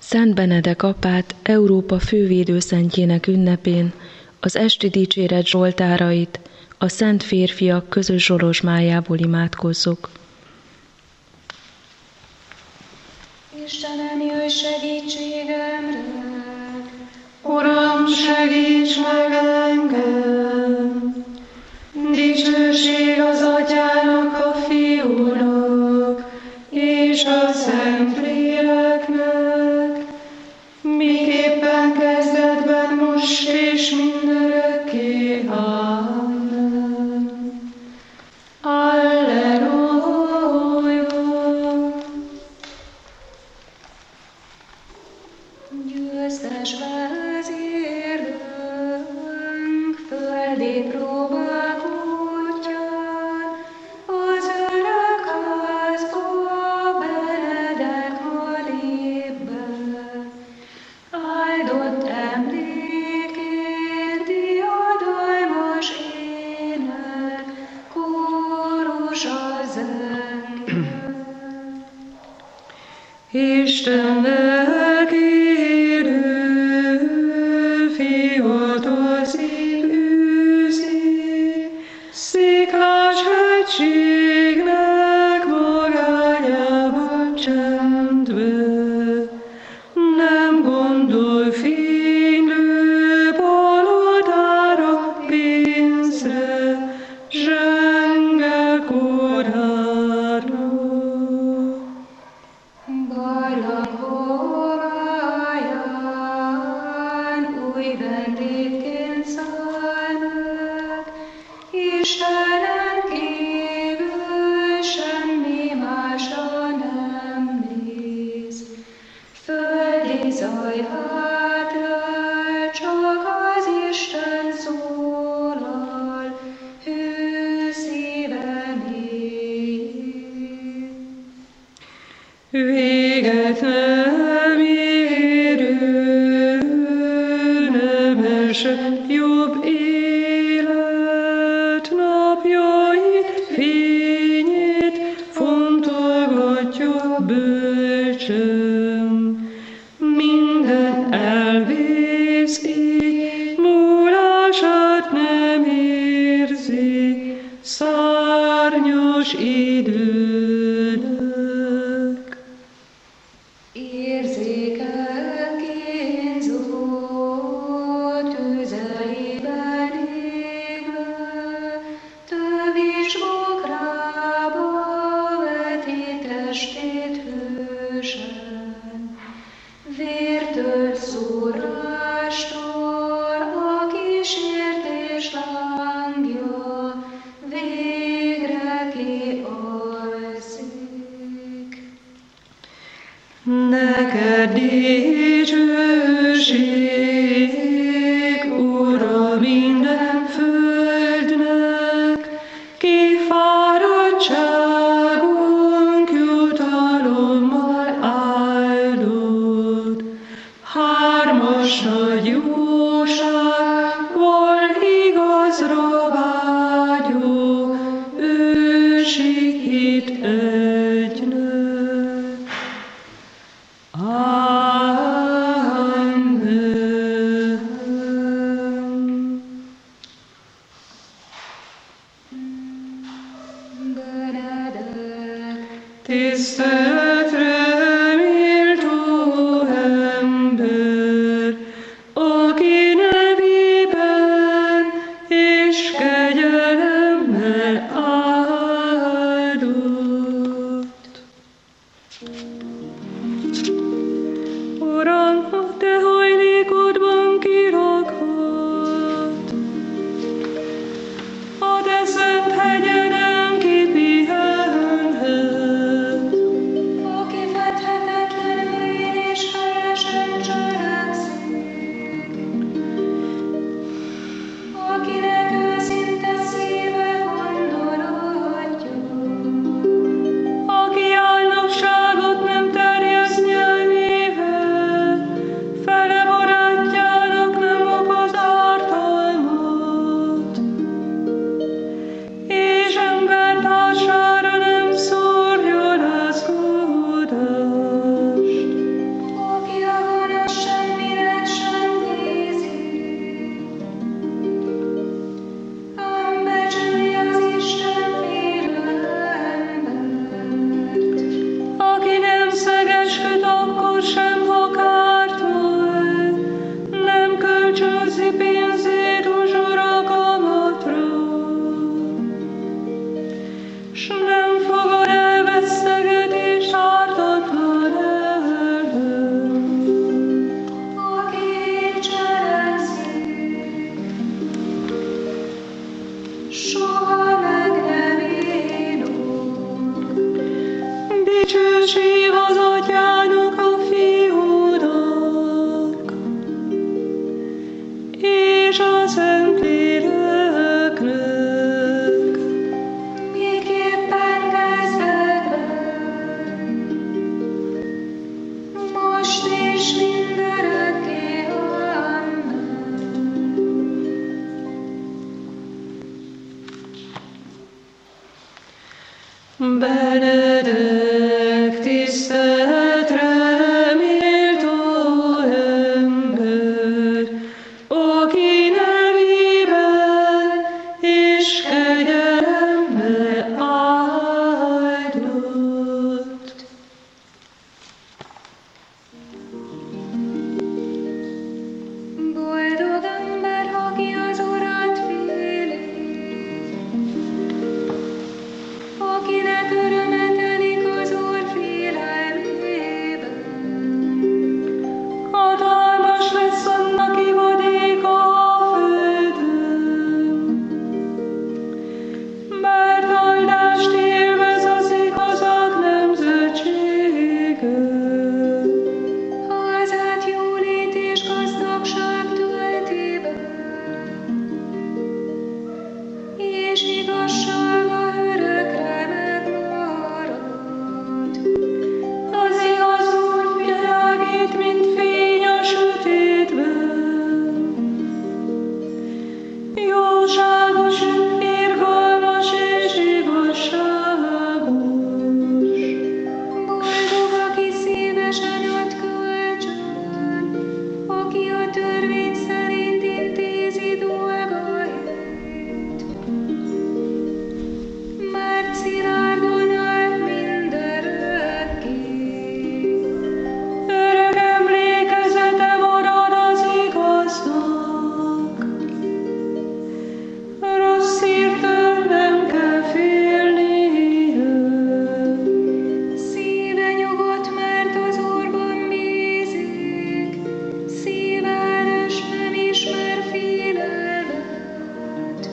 Szent Benedek apát Európa fővédőszentjének ünnepén az esti dicséret zsoltárait a szent férfiak közös zsolozsmájából imádkozzuk. Istenem, jöjj segítségemre! Uram, segíts meg engem! Dicsőség az Atyának, a Fiúnak és a Szentléleknek, miképpen kezdetben, most és mindörökké. Amen. Alleluja! Győztes vezérlőnk, földi próbák útján, az örök házba Benedek ma lép be. Áldott emlékét diadalmas ének, kórus a zenge. Istennek élő Fiatól szív űzi, sziklás hegységnek magányában csendbe. Nem gondol fénylő palotára, pénzre, zsenge korára. Barlang homályán új vendégként száll meg, Istenen kívül semmi másra nem néz. Földi zaj hátrál, csak az Isten szólal, hű szívem él. Véget nem érő, nemesebb jobb élet, napjait, fényét fontolgatja bölcsön. Minden elvész így, múlását nem érzi, szárnyas időnek. Érzékel kínzó tüzeiben égve, tövis bokrába veti testét hősen. Vértől, szúrástól a kísértés lángja végre kialszik. Neked dicsőség, Ura, minden földnek, kifáradtságunk jutalommal áldott. Hármas nagy jóságból igazra vágyó, ősi hit egynek. Amen. Benedek, Tiszteletre méltó ember, aki nevében és kegyelemmel áldott. Uram, a te hajlékodban kirakhat, a te szent hegyeden kipihenhet. aki fethetetlenül él és helyesen cselekszik, akinek őszinte szíve gondolatja, Aki álnokságot Dicsőség az Atyának, a Fiúnak, és a Szentléleknek, miképpen kezdetben, most és mindörökké. Amen. Benedek, tiszteletre méltó ember, aki nevében és kegyelembe áldott. Boldog ember, aki az Urat féli, akinek öröme telik az Úr félelmében. Hatalmas lesz annak ivadéka a földön, mert áldást élvez az igazak nemzetsége. Házát jólét és gazdagság tölti be, és igazsága örökre megmarad. Az igaz Úr világít, mint fény a sötétben. Jóságos, irgalmas és igazságos. Boldog, aki szívesen ad kölcsön, aki a törvény szerint intézi dolgait. Mert szilárdon áll mindörökké. Örök emlékezete marad az igaznak. Rossz hírtől nem kell félnie. Szíve nyugodt, mert az Úrban bízik, szíve erős, nem ismer félelmet.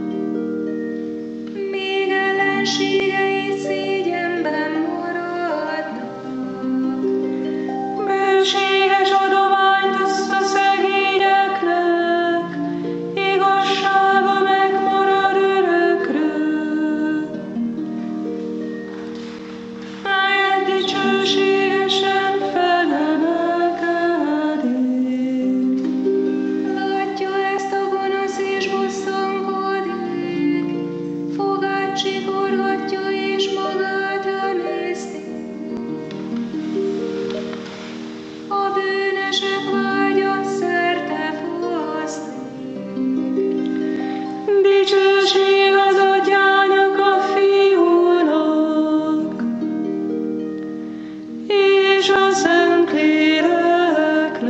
Még ellenségei szégyenben maradnak. Bőséges adományt oszt a szegényeknek, igazsága megmarad örökre. Melyet dicsőségesen felemelkedik. Látja ezt a gonosz és bosszankodik, fogát csikorgatja és magát emészti. A bűnösök vágya szerte fosztik. Dicsőség az Atyának, a Fiúnak, és a Szentléleknek.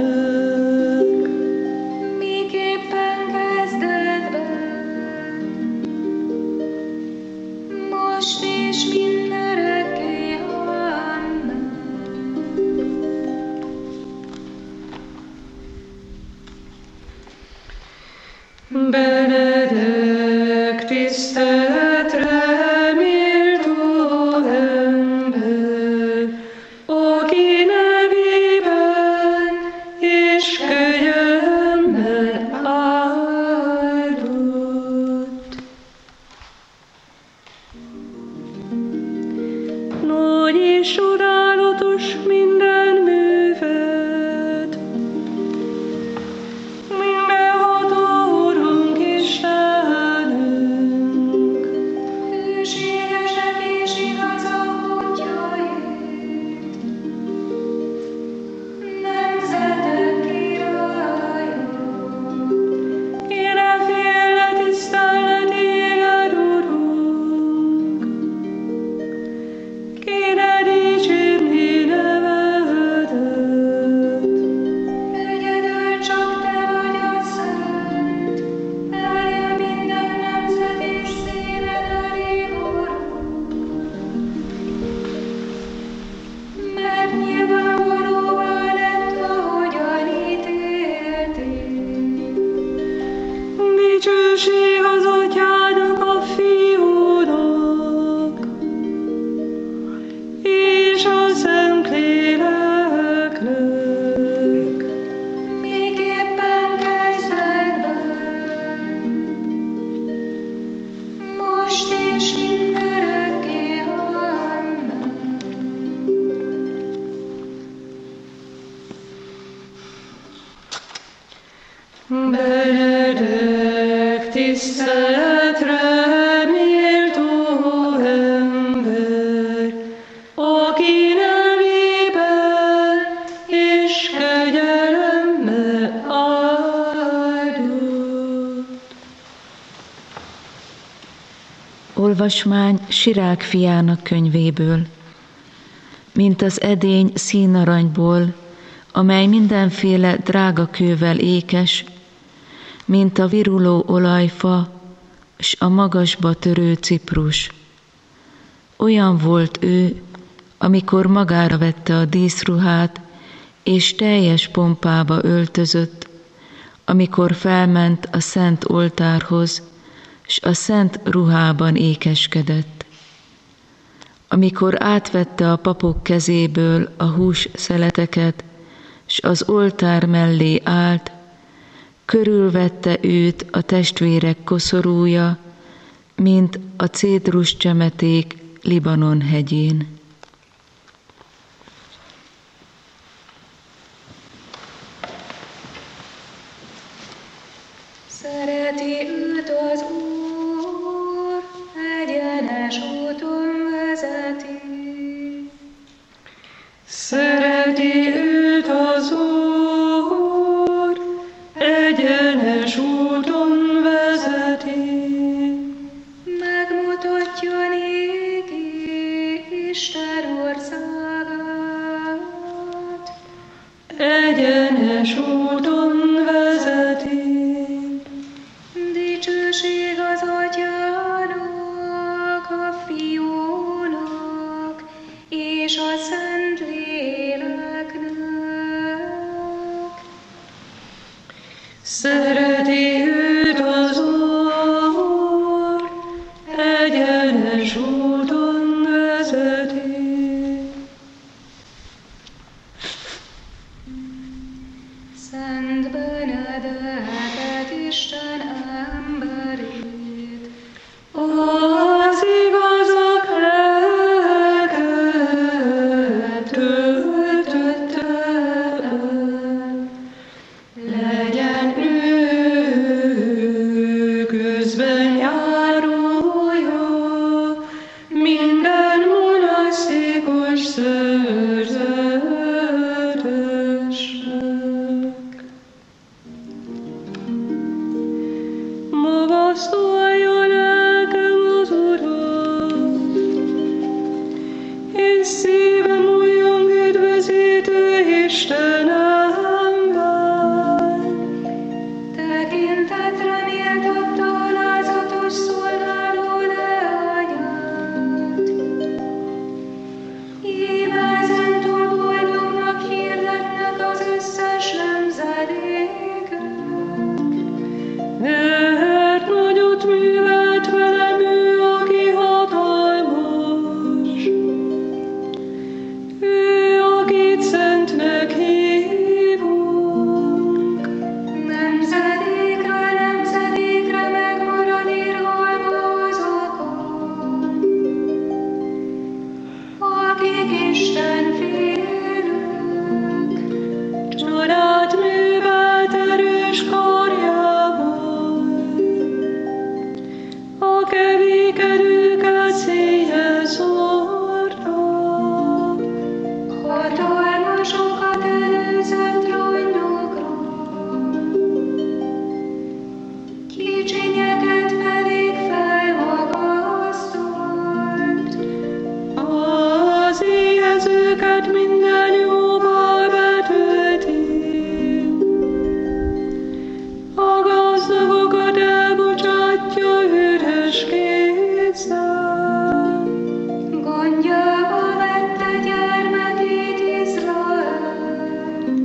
Miképpen kezdetben, most és mindörökké. Amen. Benedek, tiszteletre méltó ember, aki nevében Benedek tiszteletre méltó ember, aki nevében és kegyelemmel áldott. Olvasmány Sirák fiának könyvéből. Mint az edény színaranyból, amely mindenféle drága kővel ékes, mint a viruló olajfa, s a magasba törő ciprus. Olyan volt ő, amikor magára vette a díszruhát, és teljes pompába öltözött, amikor felment a szent oltárhoz, s a szent ruhában ékeskedett. Amikor átvette a papok kezéből a hús szeleteket, s az oltár mellé állt, körülvette őt a testvérek koszorúja, mint a cédrus csemeték Libanon hegyén. Szereti őt az Úr, egyenes úton vezeti. Szereti őt az Úr, egyenes úton vezeti. Megmutatja néki Isten országát. Egyenes úton vezeti. Dicsőség az Atyának, a Fiúnak és a Szentléleknek. Szereti őt az Úr, egyenes úton vezeti. Szent Benedeket, Isten emberét, Az igazak lelket töltötte el. Legyen ő közben járója minden monasztikus szerzetesnek. Magasztalja lelkem az Urat, és szívem olyan üdvözítő Istenemben. tekintetre méltatta alázatos szolgáló leányát. Íme ezentúl boldognak hirdetnek az összes nemzedékek. Mert nagyot művelt velem ő, aki hatalmas. Ő, akit szentnek hívunk. Nemzedékről nemzedékre megmarad írva azokon, akik Isten félők. Csodát művelt erős karjával. A kevékedőket széjjel szórta. Hatalmasokat előzött rongyokról, kicsinyeket pedig felmagasztolt. Az éhezőket minden jóval betölti. A gazdagokat elbocsátja üres kézzel. Gondjába vette gyermekét Izraelt,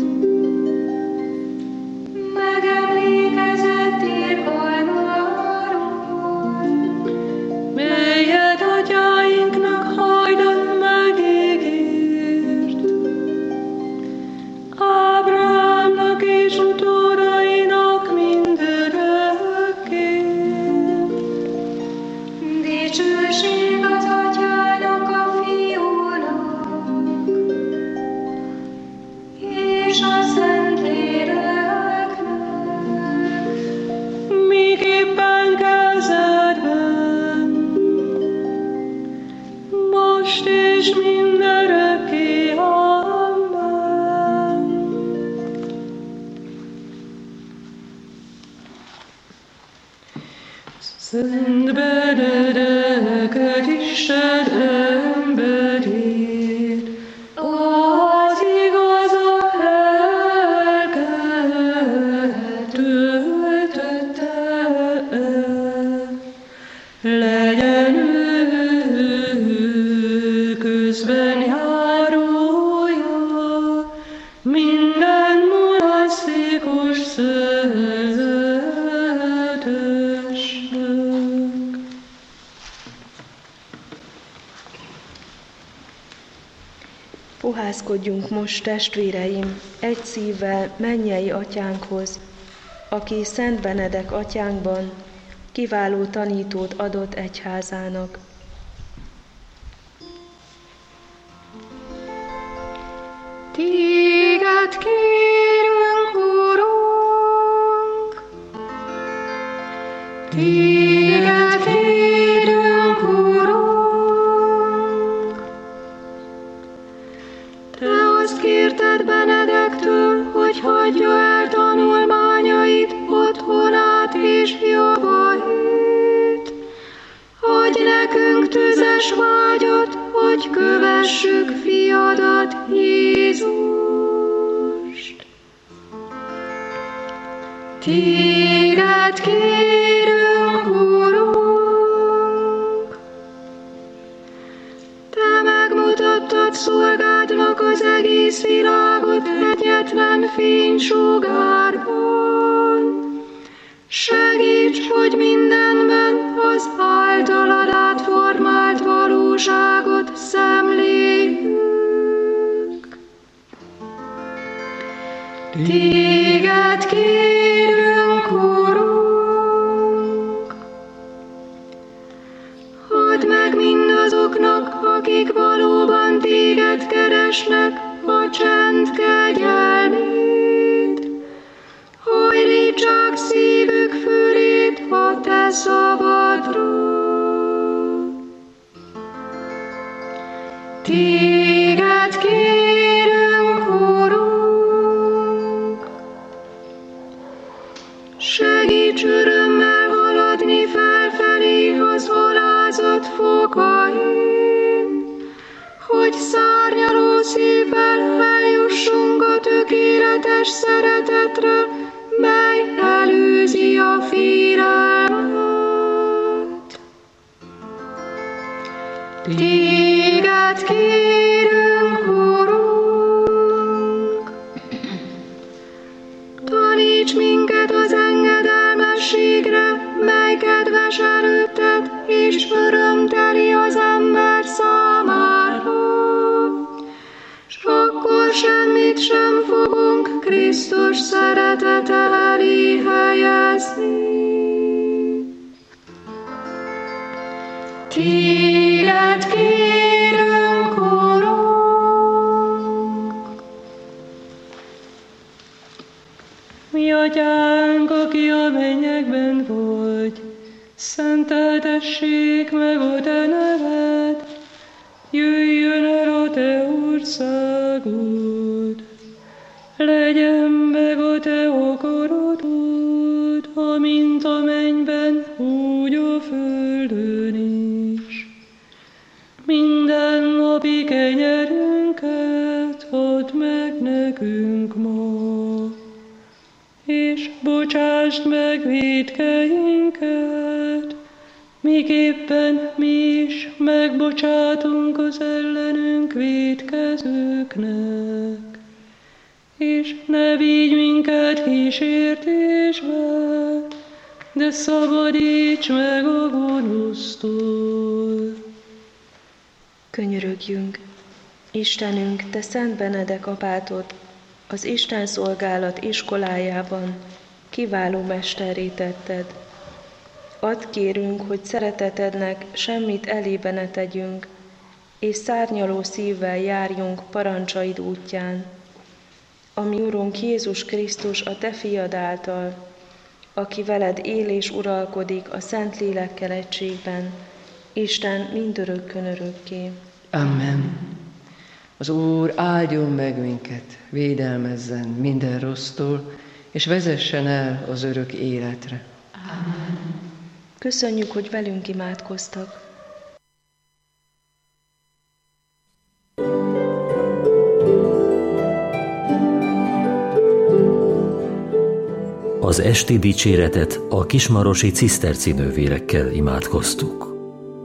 megemlékezett irgalmáról, Melyet atyáinknak hajdan megígért. Szent Benedeket, Isten emberét, az igazak lelket töltötte el. Legyen ő közben járója minden monasztikus szerzetesnek. Fohászkodjunk most, testvéreim, egy szívvel mennyei atyánkhoz, aki Szent Benedek atyánkban kiváló tanítót adott egyházának. Téged kérünk, Urunk, téged kérünk, Urunk. Te azt kérted Benedektől, hogy hagyja el tanulmányait, otthonát és javait. Adj nekünk tüzes vágyat, hogy kövessük fiadat, Jézust. Téged kérünk, Urunk, Te megmutattad szolgádnak az egész világot egyetlen fénysugárban. Segíts, hogy mindenben az általad átformált valóságot szemléljük. Téged kérünk, Urunk, add meg mindazoknak, akik valóban téged keresnek, a csend kegyelmét. Hajlítsák szívük fülét a te szabadra. Téged kérünk, Urunk, segíts örömmel haladni felfelé az alázat fokain, hogy szárnyaló szívvel eljussunk a tökéletes szeretetre, mely előzi a félelmet. Téged kérünk, Urunk, taníts minket az engedelmességre, mely kedves előtted és örömteli az ember számára. S akkor semmit sem fogunk Krisztus szeretete elé helyezni. Téged kérünk, Urunk. Mi atyánk, aki a mennyekben vagy, szenteltessék meg a te neved, jöjjön el a te országod, legyen meg a te akaratod, amint a mennyben, úgy a földön is. Minden napi kenyerünket add meg nekünk ma, és bocsásd meg vétkeinket, miképpen mi is megbocsátunk az ellenünk vétkezőknek. És ne vigy minket kísértésbe, de szabadíts meg a gonosztól. Könyörögjünk! Istenünk, Te Szent Benedek apátod, az Isten szolgálat iskolájában kiváló mesterré tetted. Add kérünk, hogy szeretetednek semmit elébe ne tegyünk, és szárnyaló szívvel járjunk parancsaid útján. Ami Urunk Jézus Krisztus a Te fiad által, aki veled él és uralkodik a Szent Lélekkel egységben, Isten mindörökkön örökké. Amen. Az Úr áldjon meg minket, védelmezzen minden rossztól, és vezessen el az örök életre. Amen. Köszönjük, hogy velünk imádkoztak. Az esti dicséretet a kismarosi ciszterci nővérekkel imádkoztuk.